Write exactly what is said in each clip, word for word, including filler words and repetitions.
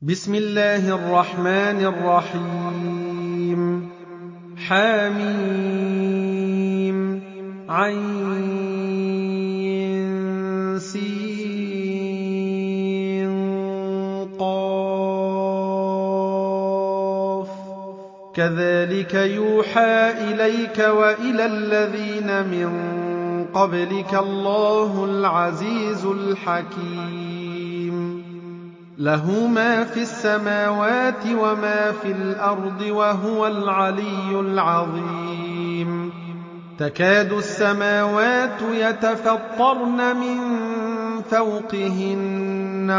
بسم الله الرحمن الرحيم حم عين سين قاف كذلك يوحى إليك وإلى الذين من قبلك الله العزيز الحكيم له ما في السماوات وما في الأرض وهو العلي العظيم تكاد السماوات يتفطرن من فوقهن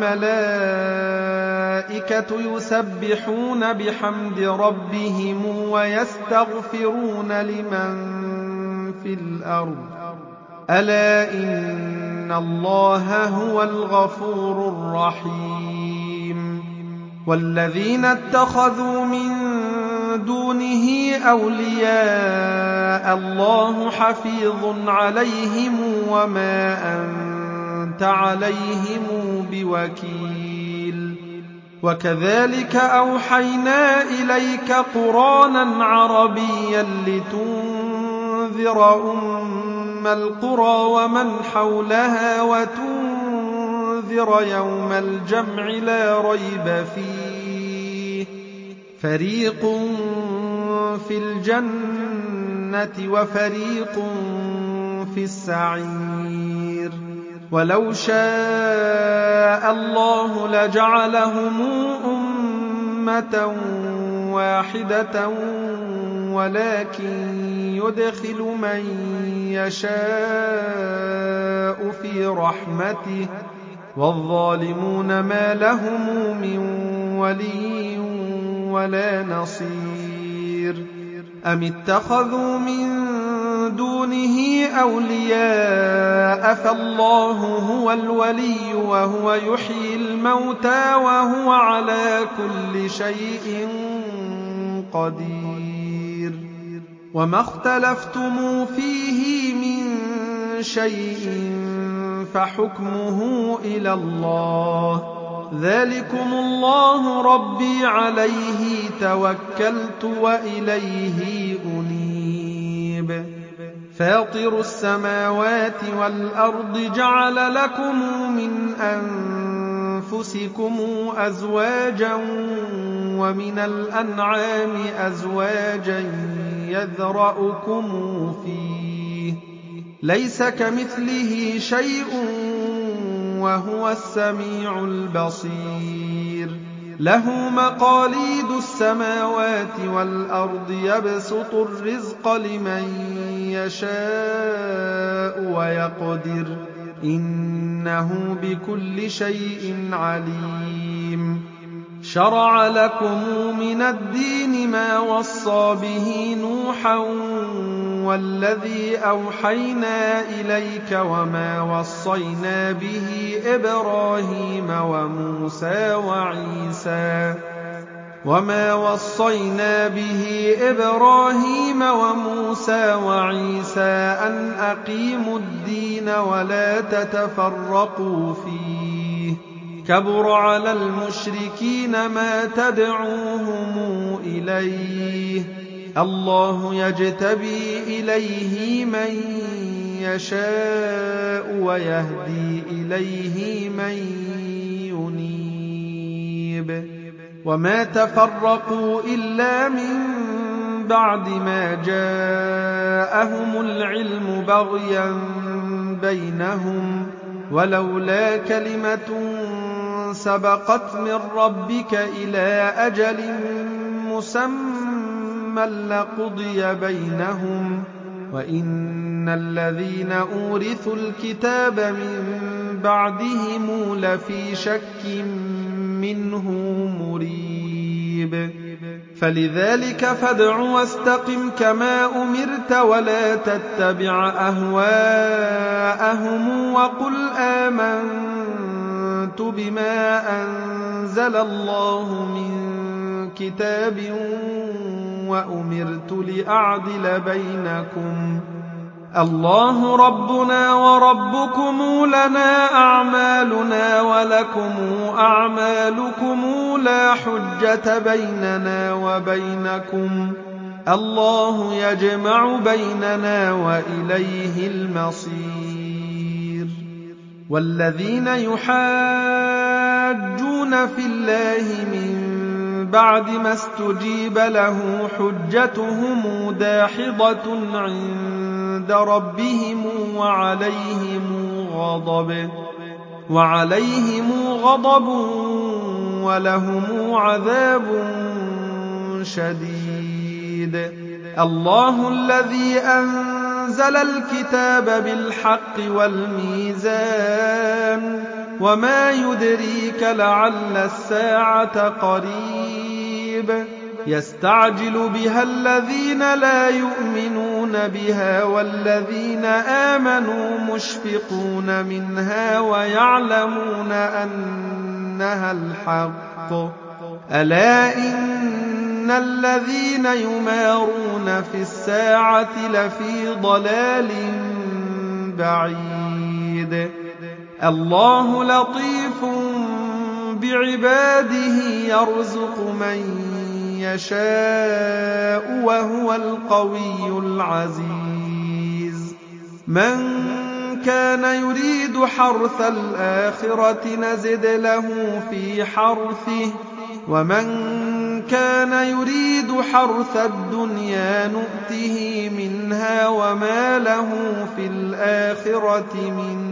والملائكة يسبحون بحمد ربهم ويستغفرون لمن في الأرض ألا إن الله هو الغفور الرحيم والذين اتخذوا من دونه أولياء الله حفيظ عليهم وما أنت عليهم بوكيل وكذلك أوحينا إليك قرآنا عربيا لتنذر أم القرى ومن حولها وتنذر يوم الجمع لا ريب فيه فريق في الجنة وفريق في السعير ولو شاء الله لجعلهم أمة واحدة ولكن يدخل من يشاء في رحمته والظالمون ما لهم من ولي ولا نصير أم اتخذوا من دونه أولياء فالله هو الولي وهو يحيي الموتى وهو على كل شيء قدير وما اختلفتم فيه من شيء فحكمه إلى الله ذلكم الله ربي عليه توكلت وإليه أنيب فاطر السماوات والأرض جعل لكم من أنفسكم أزواجا ومن الأنعام أزواجا يذرأكم فيه ليس كمثله شيء وهو السميع البصير له مقاليد السماوات والأرض يبسط الرزق لمن يشاء ويقدر إنه بكل شيء عليم شرع لكم من الدين ما وصى به نوحا والذي أوحينا إليك وما وصينا به إبراهيم وموسى وعيسى وما وصينا به إبراهيم وموسى وعيسى أن أقيموا الدين ولا تتفرقوا فيه كبر على المشركين ما تدعوهم إليه الله يجتبي إليه من يشاء ويهدي إليه من ينيب وما تفرقوا إلا من بعد ما جاءهم العلم بغيا بينهم ولولا كلمة سبقت من ربك إلى أجل مسمى لقضي بينهم وإن الذين أورثوا الكتاب من بعدهم لفي شك منه مريب فلذلك فادع واستقم كما أمرت ولا تتبع أهواءهم وقل آمنت بما أنزل الله من كتاب وأمرت لأعدل بينكم الله ربنا وربكم لنا أعمالنا ولكم أعمالكم لا حجة بيننا وبينكم الله يجمع بيننا وإليه المصير والذين يحاجون في الله من بعد ما استجيب له حجتهم داحضة عند ربهم وعليهم غضب وعليهم غضب ولهم عذاب شديد الله الذي أنزل الكتاب بالحق والميزان وما يدريك لعل الساعة قريب يستعجل بها الذين لا يؤمنون بها والذين آمنوا مشفقون منها ويعلمون أنها الحق ألا إن الذين يمارون في الساعة لفي ضلال بعيد الله لطيف بعباده يرزق من يشاء وهو القوي العزيز من كان يريد حرث الآخرة نزد له في حرثه ومن كان يريد حرث الدنيا نؤته منها وما له في الآخرة من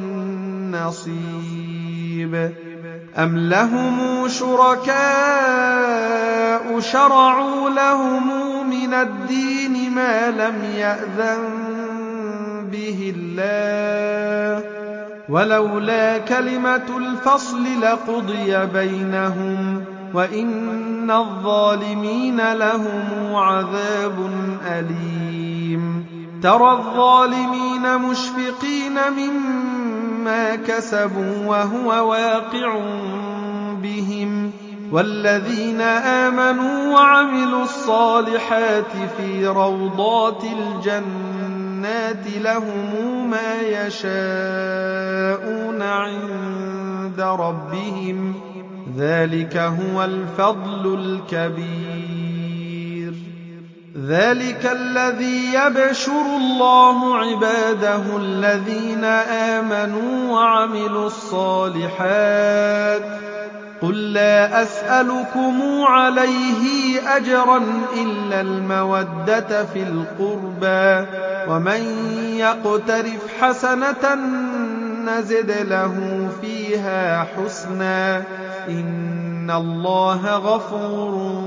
نصيب أم لهم شركاء شرعوا لهم من الدين ما لم يأذن به الله ولولا كلمة الفصل لقضي بينهم وإن الظالمين لهم عذاب أليم ترى الظالمين مشفقين مما كسبوا وهو واقع بهم والذين آمنوا وعملوا الصالحات في روضات الجنات لهم ما يشاءون عند ربهم ذلك هو الفضل الكبير ذلك الذي يبشر الله عباده الذين آمنوا وعملوا الصالحات قل لا أسألكم عليه أجرا إلا المودة في القربى ومن يقترف حسنة نزد له فيها حسنا إن الله غفور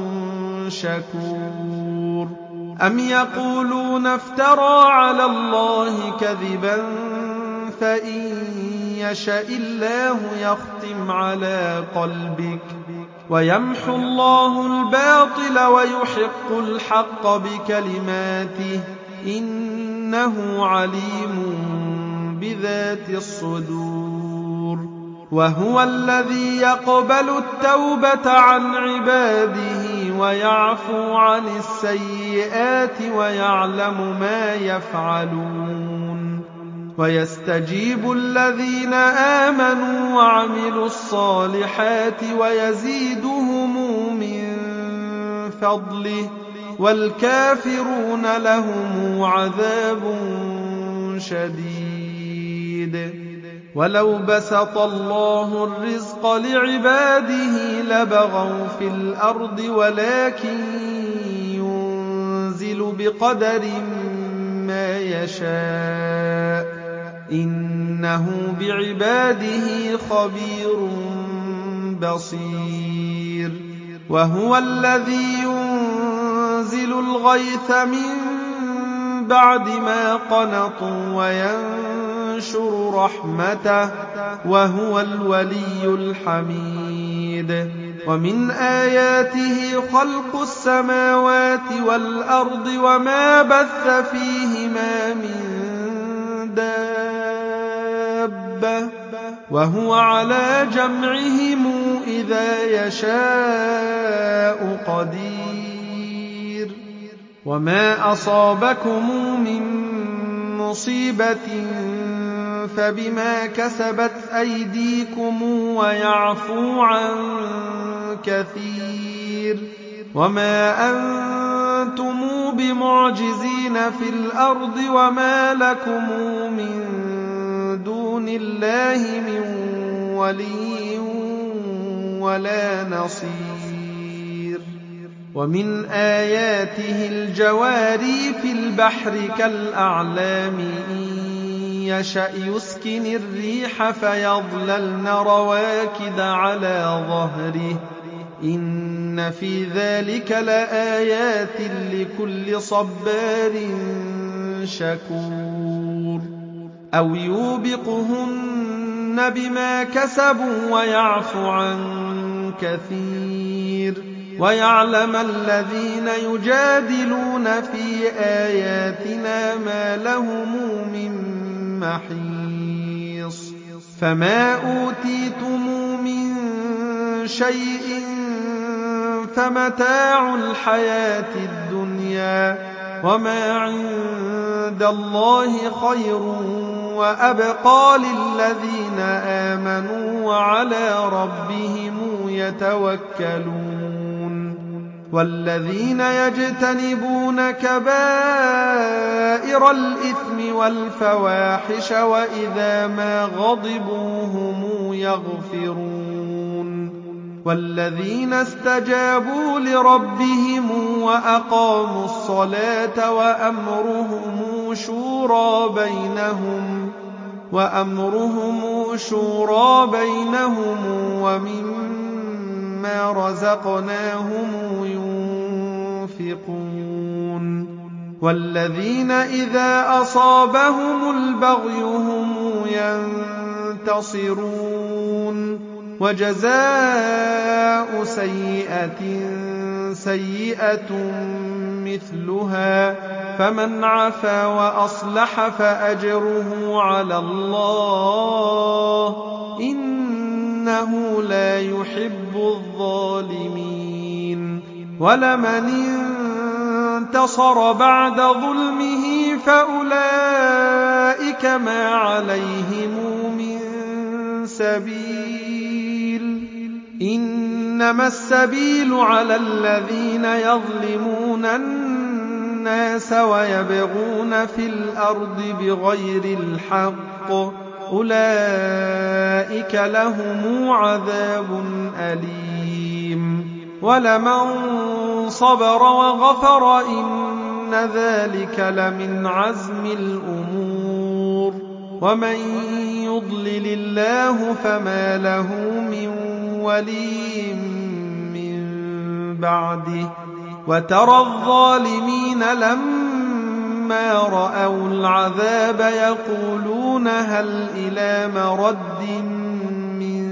شكور أم يقولون افترى على الله كذبا فإن يشاء الله يختم على قلبك ويمحو الله الباطل ويحق الحق بكلماته إنه عليم بذات الصدور وهو الذي يقبل التوبة عن عباده ويعفو عن السيئات ويعلم ما يفعلون ويستجيب الذين آمنوا وعملوا الصالحات ويزيدهم من فضله والكافرون لهم عذاب شديد ولو بسط الله الرزق لعباده لبغوا في الأرض ولكن ينزل بقدر ما يشاء إنه بعباده خبير بصير وهو الذي ينزل الغيث من بعد ما قنطوا وينشر رحمته وهو الولي الحميد ومن آياته خلق السماوات والأرض وما بث فيهما من دابة وهو على جمعهم إذا يشاء قدير وما أصابكم من مُّصِيبَةٍ فَبِمَا كَسَبَتْ أَيْدِيكُمْ وَيَعْفُو عَن كَثِيرٍ وَمَا أَنتُمْ بِمُعْجِزِينَ فِي الْأَرْضِ وَمَا لَكُمْ مِن دُونِ اللَّهِ مِن وَلِيٍّ وَلَا نَصِيرٍ وَمِنْ آيَاتِهِ الْجَوَارِ فِي الْبَحْرِ كَالْأَعْلَامِ إِن يَشَأْ يُسْكِنِ الرِّيحَ فَيَظْلَلْنَ رَوَاكِدَ عَلَى ظَهْرِهِ إِنَّ فِي ذَلِكَ لَآيَاتٍ لِكُلِّ صَبَّارٍ شَكُورٍ أَوْ يُوبِقْهُنَّ بِمَا كَسَبُوا وَيَعْفُ عَن كَثِيرٍ وَيَعْلَمَ الَّذِينَ يُجَادِلُونَ فِي آيَاتِنَا مَا لَهُم مِّن مَّحِيصٍ فَمَا أُوتِيتُم مِّن شَيْءٍ فَمَتَاعُ الْحَيَاةِ الدُّنْيَا وَمَا عِندَ اللَّهِ خَيْرٌ وَأَبْقَىٰ لِلَّذِينَ آمَنُوا وَعَلَىٰ رَبِّهِمْ يَتَوَكَّلُونَ وَالَّذِينَ يَجْتَنِبُونَ كَبَائِرَ الْإِثْمِ وَالْفَوَاحِشَ وَإِذَا مَا غَضِبُوا هُمْ يَغْفِرُونَ وَالَّذِينَ اسْتَجَابُوا لِرَبِّهِمْ وَأَقَامُوا الصَّلَاةَ وَأَمْرُهُمْ شُورَىٰ بَيْنَهُمْ وَأَمْرُهُمْ شُورَىٰ بَيْنَهُمْ وَمِمَّا رَزَقْنَاهُمْ يُنفِقُونَ وَالَّذِينَ إِذَا أَصَابَهُمُ الْبَغْيُ هُمْ يَنتَصِرُونَ وَجَزَاءُ سَيِّئَةٍ سَيِّئَةٌ مِّثْلُهَا فَمَنْ عَفَا وَأَصْلَحَ فَأَجْرُهُ عَلَى اللَّهِ إِنَّهُ لَا يُحِبُّ الظَّالِمِينَ وَلَمَنِ انتَصَرَ بَعْدَ ظُلْمِهِ فَأُولَٰئِكَ مَا عَلَيْهِم مِّن سَبِيلٍ إِنَّمَا السَّبِيلُ عَلَى الَّذِينَ يَظْلِمُونَ النَّاسَ وَيَبْغُونَ فِي الْأَرْضِ بِغَيْرِ الْحَقِّ أُولَٰئِكَ لَهُمْ عَذَابٌ أَلِيمٌ وَلَمَن صَبَرَ وَغَفَرَ إِنَّ ذَٰلِكَ لَمِنْ عَزْمِ الْأُمُورِ وَمَن يُضْلِلِ اللَّهُ فَمَا لَهُ مِن وَلِيٍّ مِّن بَعْدِهِ وَتَرَى الظَّالِمِينَ لَمَّا رَأَوُا الْعَذَابَ يَقُولُونَ هَلْ إِلَىٰ مَرَدٍّ مِّن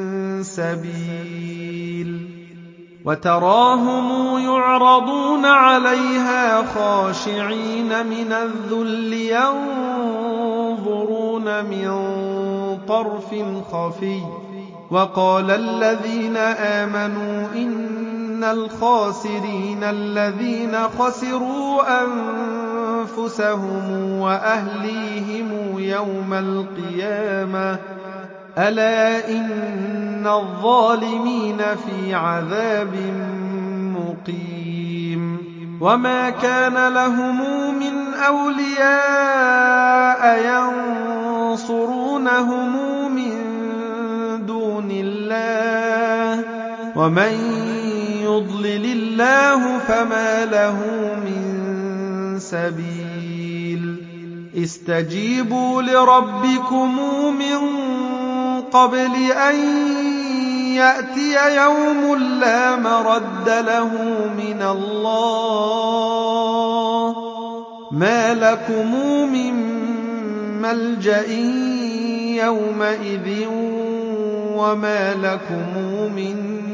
سَبِيلٍ وَتَرَاهُمْ يُعْرَضُونَ عَلَيْهَا خَاشِعِينَ مِنَ الذُّلِّ يَنظُرُونَ مِن طَرْفٍ خَفِيٍّ وَقَالَ الَّذِينَ آمَنُوا إِنَّ الْخَاسِرِينَ الَّذِينَ خَسِرُوا أَنفُسَهُمْ وَأَهْلِيهِمْ يَوْمَ الْقِيَامَةِ أَلَا إِنَّ الظَّالِمِينَ فِي عَذَابٍ مُّقِيمٍ وَمَا كَانَ لَهُم مِّنْ أَوْلِيَاءَ يَنصُرُونَهُم مِّن دُونِ اللَّهِ وَمَن يُضْلِلِ اللَّهُ فَمَا لَهُ مِن سَبِيلٍ اسْتَجِيبُوا لِرَبِّكُم مِّن قَبْلِ أَن يَأْتِيَ يَوْمٌ لَّا مَرَدَّ لَهُ مِنَ اللَّهِ مَا لَكُم مِّن مَّلْجَإٍ يَوْمَئِذٍ وَمَا لَكُم مِّن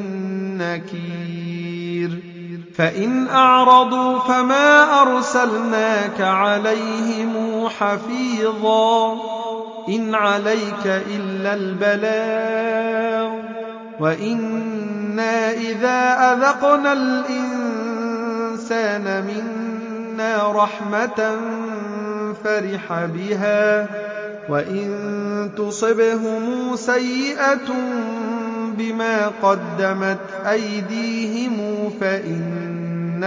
نَّكِيرٍ فَإِنْ أَعْرَضُوا فَمَا أَرْسَلْنَاكَ عَلَيْهِمْ حَفِيظًا إِنْ عَلَيْكَ إِلَّا الْبَلَاغُ وَإِنَّا إِذَا أَذَقْنَا الْإِنسَانَ مِنَّا رَحْمَةً فرح بها وإن تصبهم سيئة بما قدمت أيديهم فإن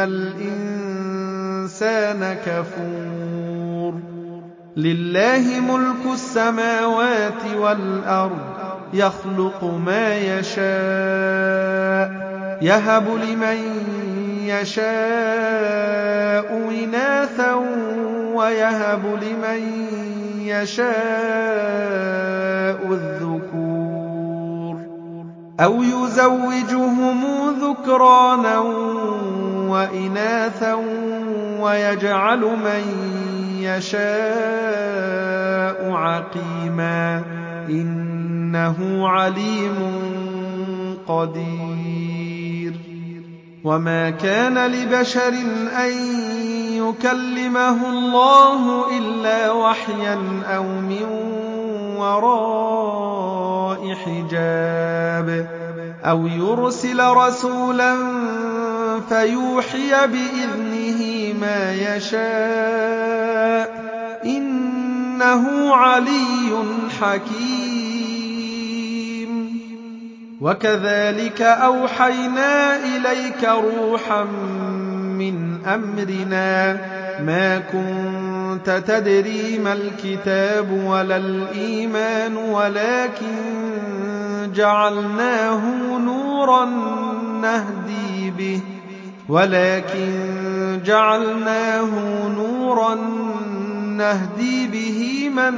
الإنسان كفور لله ملك السماوات والأرض يخلق ما يشاء يهب لمن يشاء إناثا ويهب لمن يشاء الذكور أو يزوجهم ذكرانا وإناثا ويجعل من يشاء عقيما إنه عليم قدير وما كان لبشر أن يكلمه الله إلا وحيا أو من وراء حجاب أو يرسل رسولا فيوحي بإذنه ما يشاء إنه علي حكيم وكذلك أوحينا إليك روحا من أمرنا ما كنت تدري ما الكتاب ولا الإيمان ولكن جعلناه نورا نهدي به ولكن جعلناه نورا نهدي به من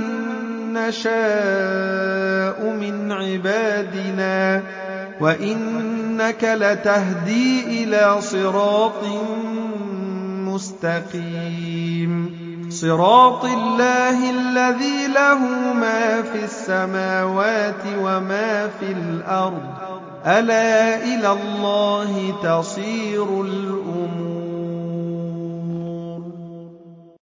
نشاء من عبادنا وإنك لتهدي إلى صراط مستقيم صراط الله الذي له ما في السماوات وما في الأرض ألا إلى الله تصير الأمور